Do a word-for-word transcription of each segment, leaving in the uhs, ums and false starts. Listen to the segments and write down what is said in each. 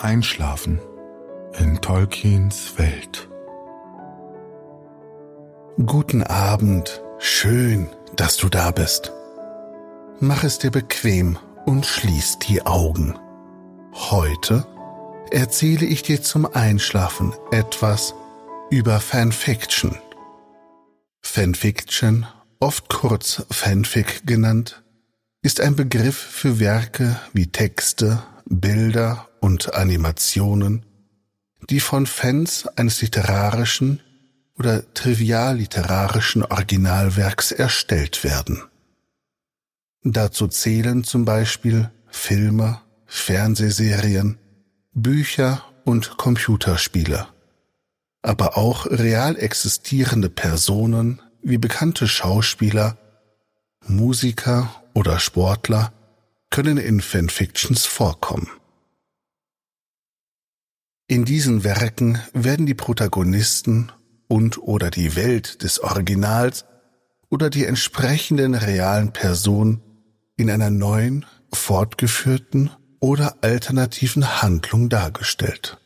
Einschlafen in Tolkiens Welt. Guten Abend, schön, dass du da bist. Mach es dir bequem und schließ die Augen. Heute erzähle ich dir zum Einschlafen etwas über Fanfiction. Fanfiction, oft kurz Fanfic genannt, ist ein Begriff für Werke wie Texte, Bilder und Animationen, die von Fans eines literarischen oder trivialliterarischen Originalwerks erstellt werden. Dazu zählen zum Beispiel Filme, Fernsehserien, Bücher und Computerspiele, aber auch real existierende Personen wie bekannte Schauspieler, Musiker oder Sportler können in Fanfictions vorkommen. In diesen Werken werden die Protagonisten und oder die Welt des Originals oder die entsprechenden realen Personen in einer neuen, fortgeführten oder alternativen Handlung dargestellt.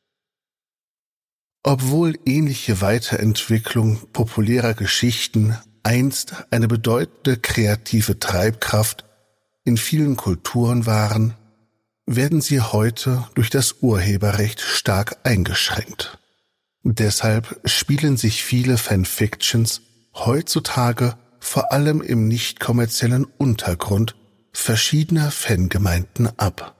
Obwohl ähnliche Weiterentwicklung populärer Geschichten einst eine bedeutende kreative Treibkraft in vielen Kulturen waren, werden sie heute durch das Urheberrecht stark eingeschränkt. Deshalb spielen sich viele Fanfictions heutzutage vor allem im nicht kommerziellen Untergrund verschiedener Fangemeinden ab.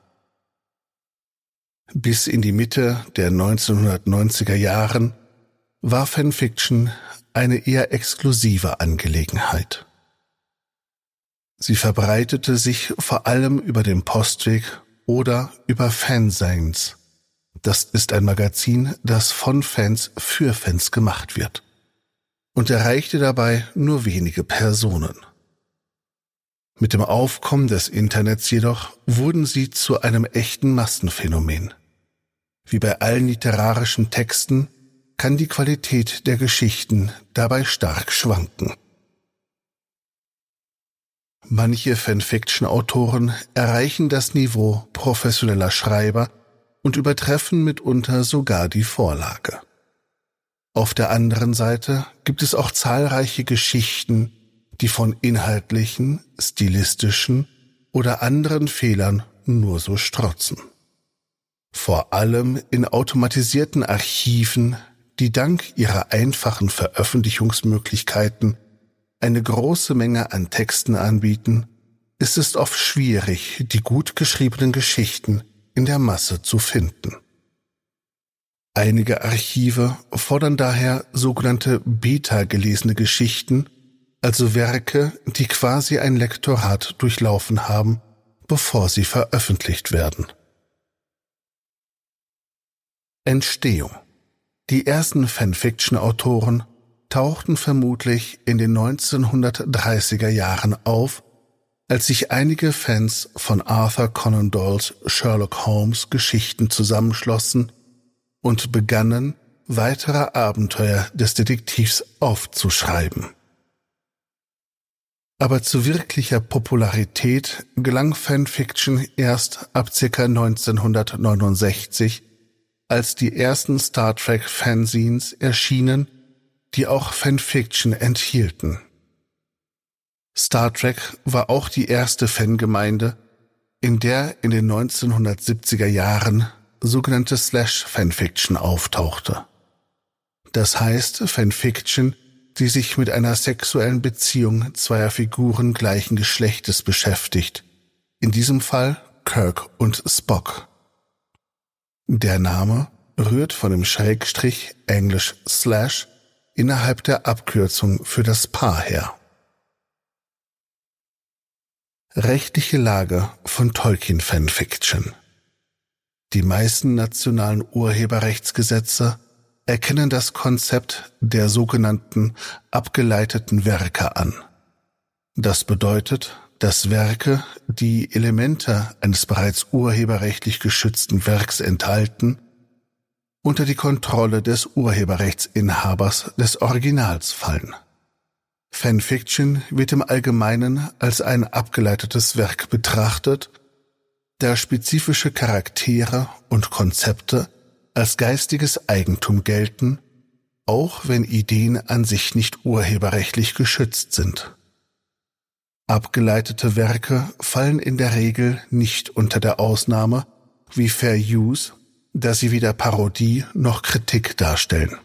Bis in die Mitte der neunzehnhundertneunziger Jahren war Fanfiction eine eher exklusive Angelegenheit. Sie verbreitete sich vor allem über den Postweg oder über Fanzines. Das ist ein Magazin, das von Fans für Fans gemacht wird und erreichte dabei nur wenige Personen. Mit dem Aufkommen des Internets jedoch wurden sie zu einem echten Massenphänomen. Wie bei allen literarischen Texten kann die Qualität der Geschichten dabei stark schwanken. Manche Fanfiction-Autoren erreichen das Niveau professioneller Schreiber und übertreffen mitunter sogar die Vorlage. Auf der anderen Seite gibt es auch zahlreiche Geschichten, die von inhaltlichen, stilistischen oder anderen Fehlern nur so strotzen. Vor allem in automatisierten Archiven, die dank ihrer einfachen Veröffentlichungsmöglichkeiten eine große Menge an Texten anbieten, ist es oft schwierig, die gut geschriebenen Geschichten in der Masse zu finden. Einige Archive fordern daher sogenannte beta-gelesene Geschichten, also Werke, die quasi ein Lektorat durchlaufen haben, bevor sie veröffentlicht werden. Entstehung. Die ersten Fanfiction-Autoren tauchten vermutlich in den neunzehnhundertdreißiger Jahren auf, als sich einige Fans von Arthur Conan Doyles Sherlock Holmes Geschichten zusammenschlossen und begannen, weitere Abenteuer des Detektivs aufzuschreiben. Aber zu wirklicher Popularität gelang Fanfiction erst ab ca. neunzehnhundertneunundsechzig, als die ersten Star Trek Fanzines erschienen, die auch Fanfiction enthielten. Star Trek war auch die erste Fangemeinde, in der in den neunzehnhundertsiebziger Jahren sogenannte Slash-Fanfiction auftauchte. Das heißt Fanfiction, die sich mit einer sexuellen Beziehung zweier Figuren gleichen Geschlechtes beschäftigt, in diesem Fall Kirk und Spock. Der Name rührt von dem Schrägstrich englisch Slash innerhalb der Abkürzung für das Paar her. Rechtliche Lage von Tolkien-Fanfiction. Die meisten nationalen Urheberrechtsgesetze erkennen das Konzept der sogenannten abgeleiteten Werke an. Das bedeutet, dass Werke, die Elemente eines bereits urheberrechtlich geschützten Werks enthalten, unter die Kontrolle des Urheberrechtsinhabers des Originals fallen. Fanfiction wird im Allgemeinen als ein abgeleitetes Werk betrachtet, da spezifische Charaktere und Konzepte als geistiges Eigentum gelten, auch wenn Ideen an sich nicht urheberrechtlich geschützt sind. Abgeleitete Werke fallen in der Regel nicht unter der Ausnahme wie Fair Use, da sie weder Parodie noch Kritik darstellen.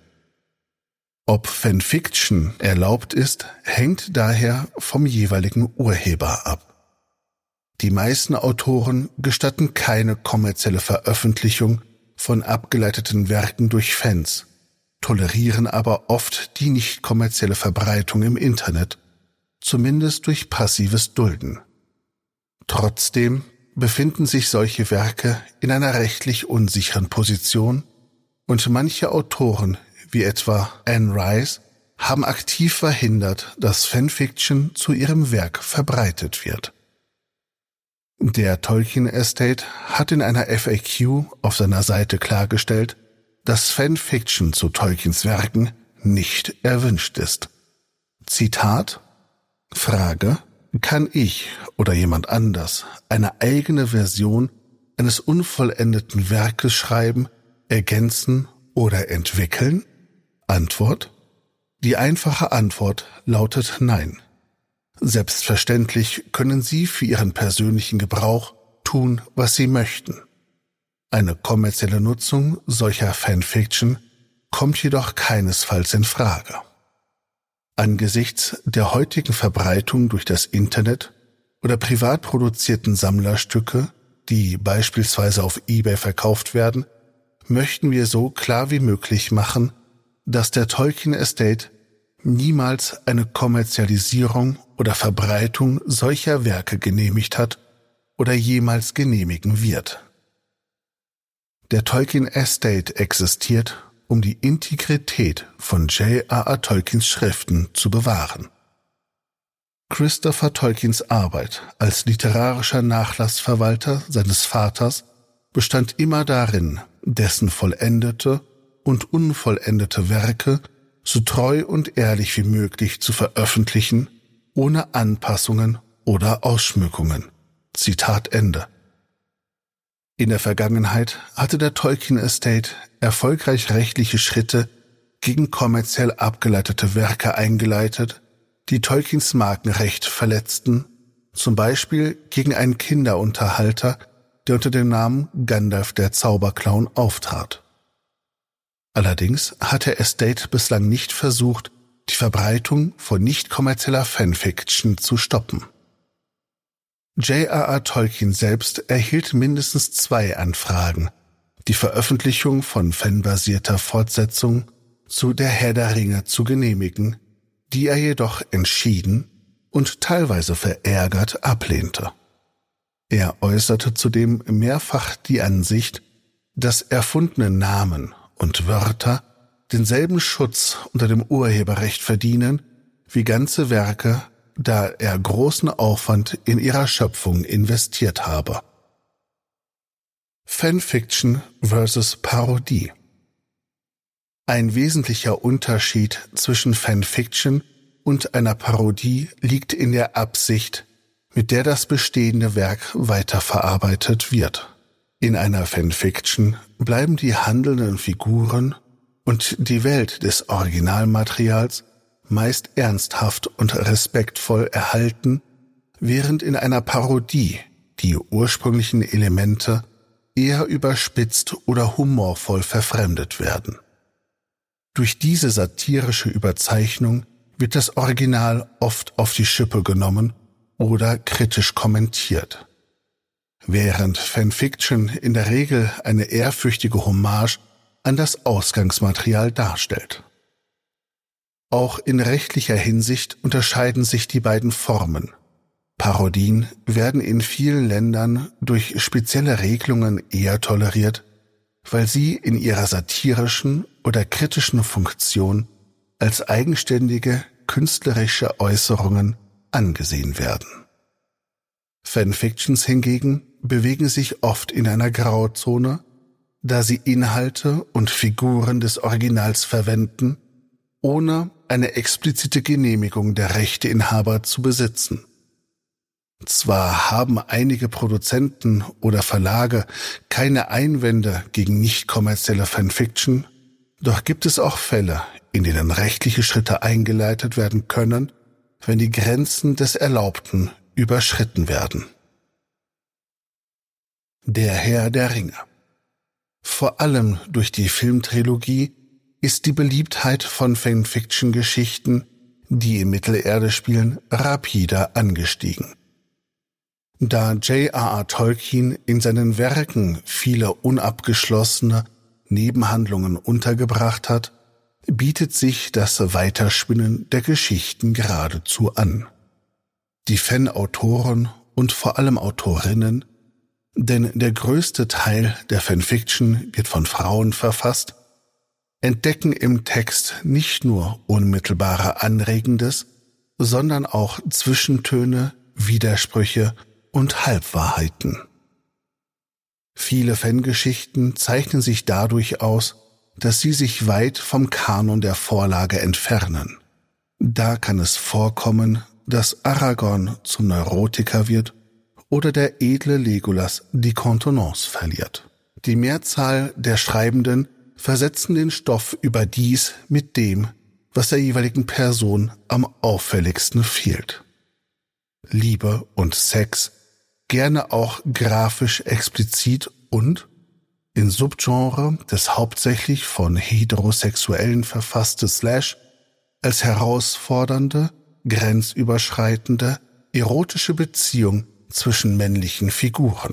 Ob Fanfiction erlaubt ist, hängt daher vom jeweiligen Urheber ab. Die meisten Autoren gestatten keine kommerzielle Veröffentlichung von abgeleiteten Werken durch Fans, tolerieren aber oft die nicht kommerzielle Verbreitung im Internet, zumindest durch passives Dulden. Trotzdem befinden sich solche Werke in einer rechtlich unsicheren Position und manche Autoren, wie etwa Anne Rice, haben aktiv verhindert, dass Fanfiction zu ihrem Werk verbreitet wird. Der Tolkien Estate hat in einer F A Q auf seiner Seite klargestellt, dass Fanfiction zu Tolkiens Werken nicht erwünscht ist. Zitat: Frage: Kann ich oder jemand anders eine eigene Version eines unvollendeten Werkes schreiben, ergänzen oder entwickeln? Antwort: Die einfache Antwort lautet Nein. Selbstverständlich können Sie für Ihren persönlichen Gebrauch tun, was Sie möchten. Eine kommerzielle Nutzung solcher Fanfiction kommt jedoch keinesfalls in Frage. Angesichts der heutigen Verbreitung durch das Internet oder privat produzierten Sammlerstücke, die beispielsweise auf eBay verkauft werden, möchten wir so klar wie möglich machen, dass der Tolkien Estate niemals eine Kommerzialisierung oder Verbreitung solcher Werke genehmigt hat oder jemals genehmigen wird. Der Tolkien Estate existiert, um die Integrität von J R R Tolkiens Schriften zu bewahren. Christopher Tolkiens Arbeit als literarischer Nachlassverwalter seines Vaters bestand immer darin, dessen vollendete und unvollendete Werke so treu und ehrlich wie möglich zu veröffentlichen, ohne Anpassungen oder Ausschmückungen. Zitat Ende. In der Vergangenheit hatte der Tolkien Estate erfolgreich rechtliche Schritte gegen kommerziell abgeleitete Werke eingeleitet, die Tolkiens Markenrecht verletzten, zum Beispiel gegen einen Kinderunterhalter, der unter dem Namen Gandalf der Zauberclown auftrat. Allerdings hat der Estate bislang nicht versucht, die Verbreitung von nicht kommerzieller Fanfiction zu stoppen. J R R Tolkien selbst erhielt mindestens zwei Anfragen, die Veröffentlichung von fanbasierter Fortsetzung zu Der Herr der Ringe zu genehmigen, die er jedoch entschieden und teilweise verärgert ablehnte. Er äußerte zudem mehrfach die Ansicht, dass erfundene Namen und Wörter denselben Schutz unter dem Urheberrecht verdienen wie ganze Werke, da er großen Aufwand in ihrer Schöpfung investiert habe. Fanfiction versus Parodie. Ein wesentlicher Unterschied zwischen Fanfiction und einer Parodie liegt in der Absicht, mit der das bestehende Werk weiterverarbeitet wird. In einer Fanfiction bleiben die handelnden Figuren und die Welt des Originalmaterials meist ernsthaft und respektvoll erhalten, während in einer Parodie die ursprünglichen Elemente eher überspitzt oder humorvoll verfremdet werden. Durch diese satirische Überzeichnung wird das Original oft auf die Schippe genommen oder kritisch kommentiert. Während Fanfiction in der Regel eine ehrfürchtige Hommage an das Ausgangsmaterial darstellt. Auch in rechtlicher Hinsicht unterscheiden sich die beiden Formen. Parodien werden in vielen Ländern durch spezielle Regelungen eher toleriert, weil sie in ihrer satirischen oder kritischen Funktion als eigenständige künstlerische Äußerungen angesehen werden. Fanfictions hingegen bewegen sich oft in einer Grauzone, da sie Inhalte und Figuren des Originals verwenden, ohne eine explizite Genehmigung der Rechteinhaber zu besitzen. Zwar haben einige Produzenten oder Verlage keine Einwände gegen nicht kommerzielle Fanfiction, doch gibt es auch Fälle, in denen rechtliche Schritte eingeleitet werden können, wenn die Grenzen des Erlaubten überschritten werden. Der Herr der Ringe. Vor allem durch die Filmtrilogie ist die Beliebtheit von Fanfiction-Geschichten, die in Mittelerde spielen, rapide angestiegen. Da J R R Tolkien in seinen Werken viele unabgeschlossene Nebenhandlungen untergebracht hat, bietet sich das Weiterspinnen der Geschichten geradezu an. Die Fanautoren und vor allem Autorinnen, denn der größte Teil der Fanfiction wird von Frauen verfasst, entdecken im Text nicht nur unmittelbare Anregendes, sondern auch Zwischentöne, Widersprüche und Halbwahrheiten. Viele Fangeschichten zeichnen sich dadurch aus, dass sie sich weit vom Kanon der Vorlage entfernen. Da kann es vorkommen, dass Aragorn zum Neurotiker wird oder der edle Legolas die Kontenance verliert. Die Mehrzahl der Schreibenden versetzen den Stoff überdies mit dem, was der jeweiligen Person am auffälligsten fehlt. Liebe und Sex, gerne auch grafisch explizit und in Subgenre des hauptsächlich von Heterosexuellen verfasste Slash als herausfordernde, grenzüberschreitende, erotische Beziehung zwischen männlichen Figuren.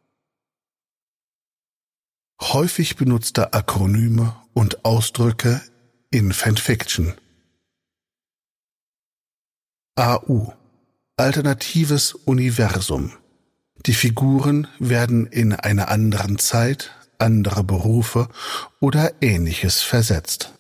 Häufig benutzte Akronyme und Ausdrücke in Fanfiction. A U – Alternatives Universum. Die Figuren werden in einer anderen Zeit, andere Berufe oder Ähnliches versetzt.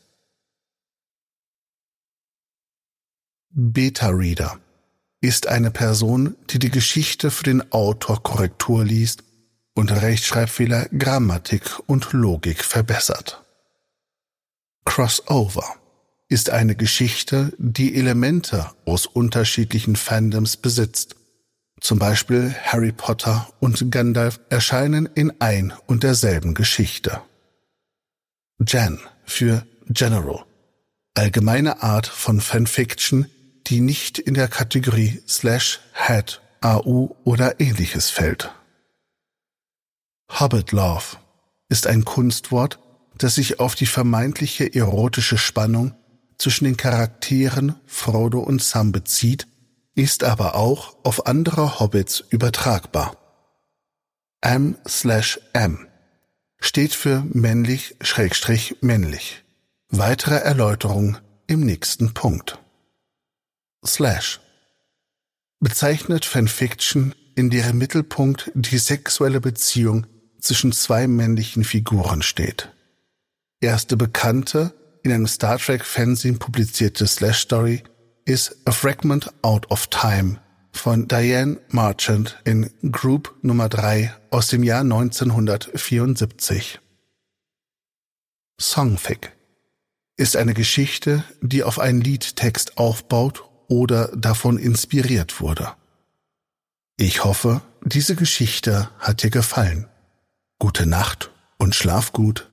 Beta-Reader ist eine Person, die die Geschichte für den Autor Korrektur liest und Rechtschreibfehler, Grammatik und Logik verbessert. Crossover ist eine Geschichte, die Elemente aus unterschiedlichen Fandoms besitzt. Zum Beispiel Harry Potter und Gandalf erscheinen in ein und derselben Geschichte. Gen für General, allgemeine Art von Fanfiction, die nicht in der Kategorie Slash, Head, A U oder Ähnliches fällt. Hobbit Love ist ein Kunstwort, das sich auf die vermeintliche erotische Spannung zwischen den Charakteren Frodo und Sam bezieht, ist aber auch auf andere Hobbits übertragbar. M slash M steht für männlich Schrägstrich männlich. Weitere Erläuterung im nächsten Punkt. Slash bezeichnet Fanfiction, in deren Mittelpunkt die sexuelle Beziehung zwischen zwei männlichen Figuren steht. Erste bekannte, in einem Star Trek Fanzine publizierte Slash-Story ist A Fragment Out of Time von Diane Marchant in Group Nummer drei aus dem Jahr neunzehnhundertvierundsiebzig. Songfic ist eine Geschichte, die auf einen Liedtext aufbaut oder davon inspiriert wurde. Ich hoffe, diese Geschichte hat dir gefallen. Gute Nacht und schlaf gut.